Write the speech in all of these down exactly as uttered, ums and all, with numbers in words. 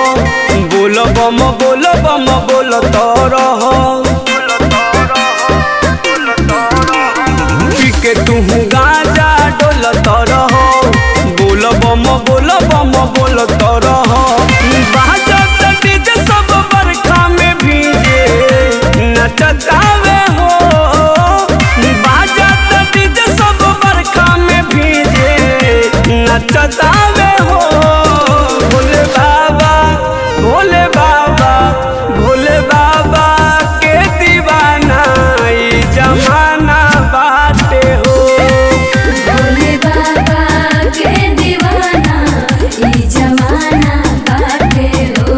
बोल बम बोल बम बोल रह पी के तू गांजा डोलत रह बोल बम बोल बम बोल रह बाजत डीजे सब बरखा में भीजे नचतावे हो बाजत डीजे सब बरखा में भीजे नचतावे हो भोले बाबा भोले बाबा भोले बाबा के दीवाना ई जमाना बाटे हो भोले बाबा के दीवाना ई जमाना बाटे हो।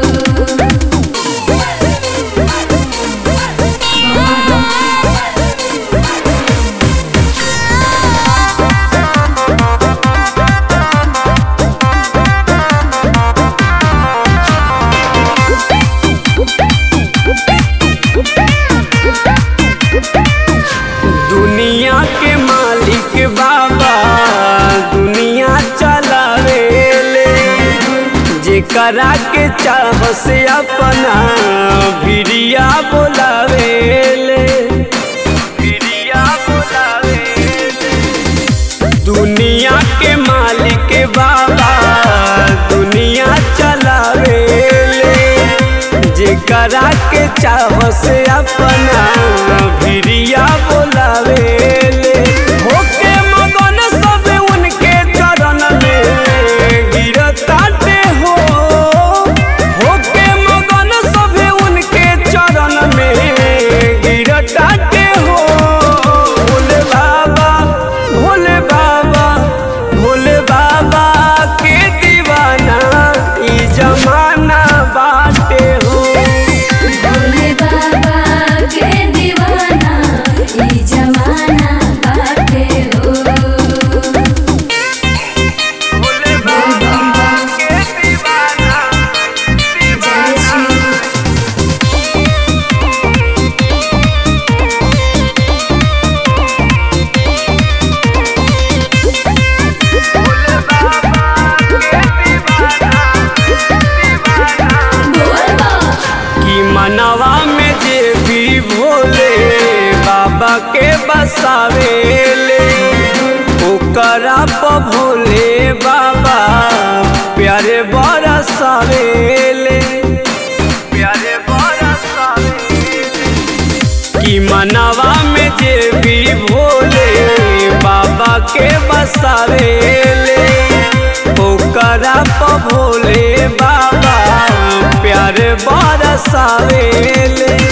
दुनिया के मालिक बाबा दुनिया चलावेले जेकरा के चाह से अपना भिड़िया बोलावेले भिड़िया बोलावेले दुनिया के मालिक बाबा दुनिया चलावेले जेकरा के चाह से अपना भिड़िया बोलावेले होके मगन सब उनके चरण में गिरताटे हो होके मगन सब उनके चरण में गिरताटे हो भोले बाबा भोले बाबा भोले बाबा के दीवाना ई जमाना बाटे हो भोले बाबा के दीवाना ई जमाना बाटे हो। भोले बाबा के दीवाना जय श्री भोले बाबा के दीवाना दीवाना बोलबा कि मनवा में जे भी भोले बाबा के बसावेले ओकरा प भोले बाबा प्यारे बरसावेले प्यारे बरसावेले कि मनवा में जे भी भोले बाबा के बसावेले ओकरा प भोले बाबा प्यारे बरसावेले